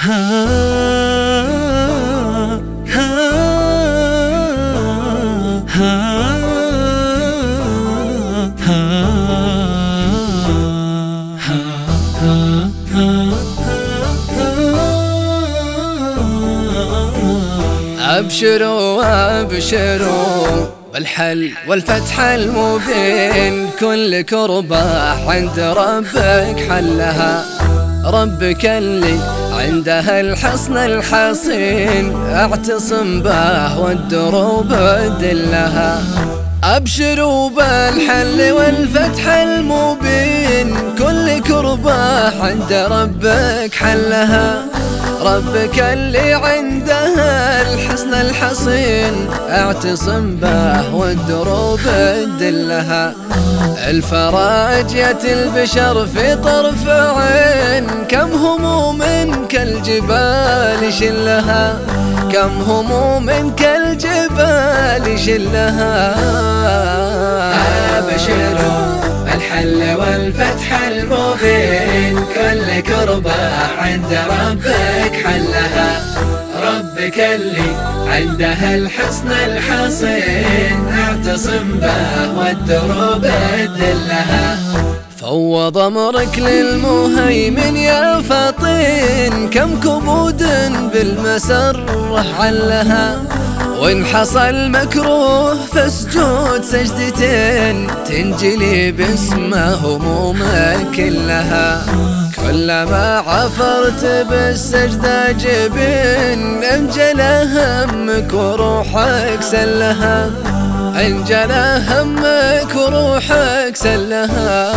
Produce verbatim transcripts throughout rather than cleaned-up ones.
أبشروا أبشروا بالحل والفتح المبين، كل كربة عند ربك حلها، ربك اللي عنده الحصن الحصين، اعتصم به والدروب دلها. أبشروا بالحل والفتح المبين، كل كربة عند ربك حلها، ربك اللي عنده الحصن الحصين، اعتصم به والدروب دلها. الفرج يأتي البشر في طرف عين، كم هموم كالجبال شلها، كم هموم كالجبال شلها. أبشروا الحل والفتح المبين، كل كربة عند ربك حلها، ربك اللي عنده الحصن الحصين، اعتصم به والدروب دلها. فوض أمرك للمهيمن يا فطين، كم كبود بالمسرة علها، وإن حصل مكروه فاسجد سجدتين، تنجلي باسمه همومك كلها. كلما عفرت بالسجدة جبين، انجلى همك وروحك سلها، انجلى همك وروحك سلها.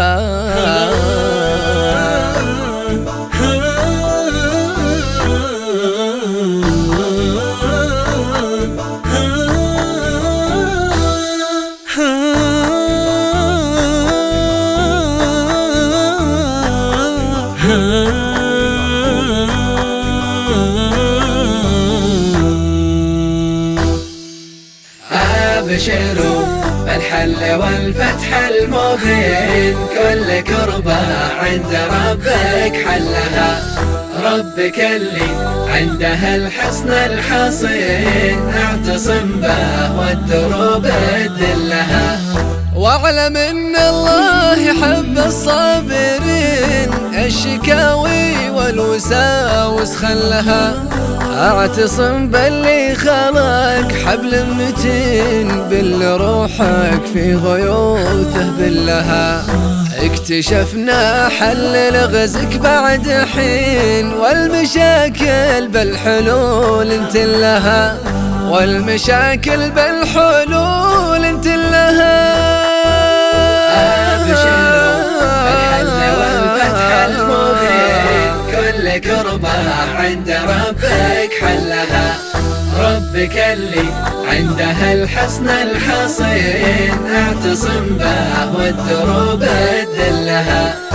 أبشروا بالحل والفتح المبين، كل كربة عند ربك حلها، ربك اللي عنده الحصن الحصين، اعتصم به والدروب دلها. واعلم ان الله يحب الصابرين، الشكاوي والوساوس خلها، اعتصم باللي خلق حبل متين، باللي روحك في غيوثه بلها. اكتشفنا حل لغزك بعد حين، والمشاكل بالحلول انت لها، والمشاكل بالحلول انت لها. أبشروا بالحل والفتح المبين، كل كربة عند ربك حلها، ربك اللي عنده الحصن الحصين، اعتصم به والدروب دلها.